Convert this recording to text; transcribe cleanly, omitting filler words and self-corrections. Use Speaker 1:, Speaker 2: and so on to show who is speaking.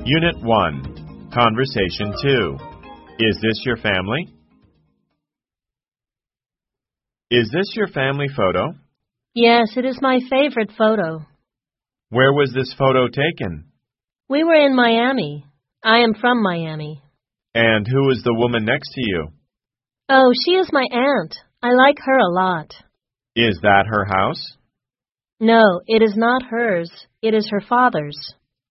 Speaker 1: Unit 1, Conversation 2. Is this your family? Is this your family photo?
Speaker 2: Yes, it is my favorite photo.
Speaker 1: Where was this photo taken?
Speaker 2: We were in Miami. I am from Miami.
Speaker 1: And who is the woman next to you?
Speaker 2: Oh, she is my aunt. I like her a lot.
Speaker 1: Is that her house?
Speaker 2: No, it is not hers. It is her father's.